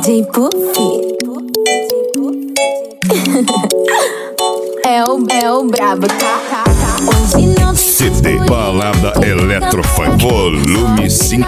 DJ Puff. É o brabo, tá? Hoje não CD Balada Eletrofunk Volume 5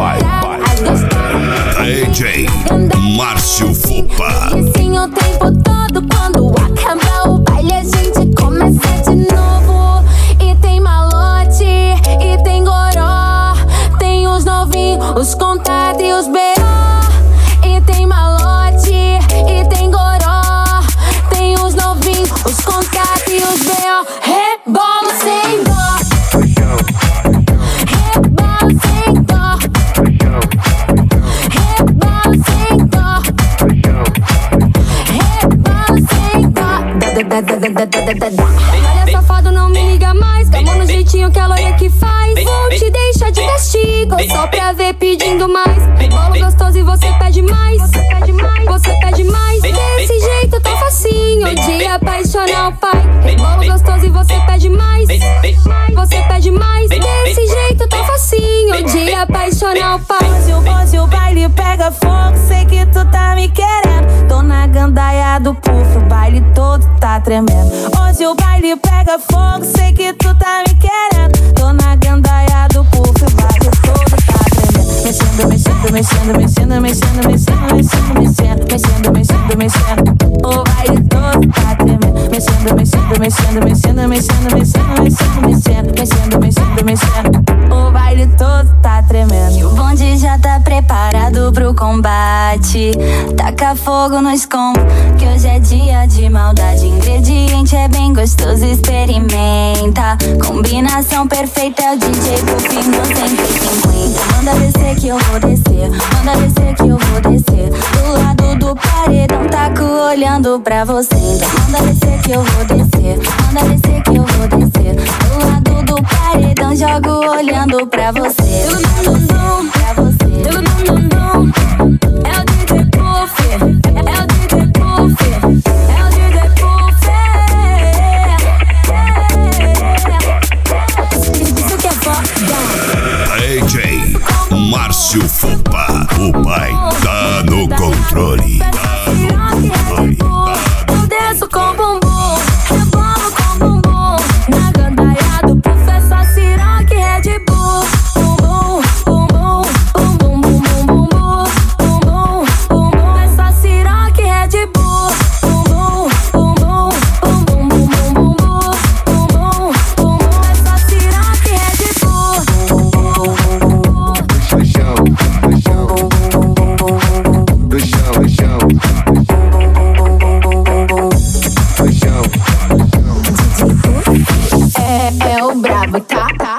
by DJ Márcio Fupa. Assim o tempo todo, quando acabar o baile a gente começa de novo. E tem malote, e tem goró, tem os novinhos, os contatos e os B.O. E tem malote, e tem goró, tem os novinhos, os contatos e os B.O. Rebola sem dó, rebola sem dó, rebola sem dó, rebola sem dó. Olha, safado, não me liga mais. Calma no jeitinho que a loira que faz. Vou te deixar de castigo só pra ver pedindo mais. Bolo gostoso e você pede mais. Você pede mais. Desse jeito tão facinho de apaixonar o pai. Bolo gostoso e você pede mais. Você pede mais. Desse jeito tão facinho de apaixonar o pai. Hoje o baile pega fogo, sei que tu tá me querendo. Tô na gandaia do puff, o baile todo tá tremendo. Hoje o baile pega fogo, sei que tu tá me querendo. Tô na gandaia do puff, o baile todo tá tremendo. Mexendo, mexendo, mexendo, mexendo, mexendo, mexendo, mexendo, mexendo, mexendo, mexendo, mexendo. O baile todo tá tremendo. Mexendo, mexendo, mexendo, mexendo, mexendo, mexendo, mexendo, mexendo, mexendo, mexendo, mexendo. O baile todo tá tremendo. E o bonde já tá preparado pro combate. Taca fogo nos combos, que hoje é dia de maldade. Ingrediente é bem gostoso, experimenta. Combinação perfeita é o DJ Puff no 150. Manda descer que eu vou descer, manda descer que eu vou descer. Do lado do paredão, taco olhando pra você. Manda descer que eu vou descer, manda descer que eu vou descer. Do lado do paredão, jogo olhando pra você. Pra você. É o DJ Puff, é o DJ Puff, é o DJ Puff. Isso que é foda. DJ Márcio Fupa, o pai tá no controle. Tá no controle. Eu desço com bumbum, rebolo com bumbum. Na gandaia do puff é só Ciroc e Red Bull. Bumbum, bumbum, bumbum, bumbum, bumbum, bumbum, bumbum. É só Ciroc e Red Bull. Bumbum, bumbum, bumbum, bumbum, bumbum, bumbum, bumbum. É só Ciroc e Red Bull. É o brabo, tá?